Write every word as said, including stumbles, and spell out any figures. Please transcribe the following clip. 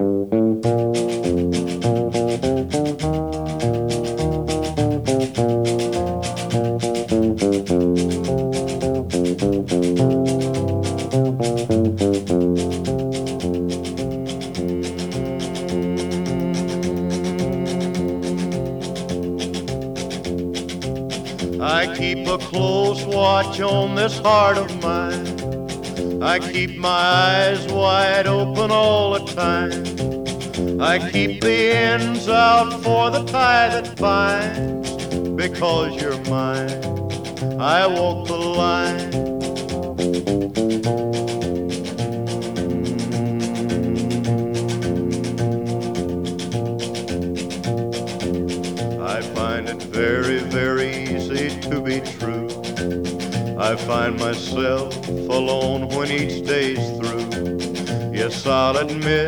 I keep a close watch on this heart of mine. I keep my eyes wide open all the time. I keep the ends out for the tie that binds. Because you're mine, I walk the line. I find it very, very easy to be true. I find myself alone when each day's through. Yes, I'll admit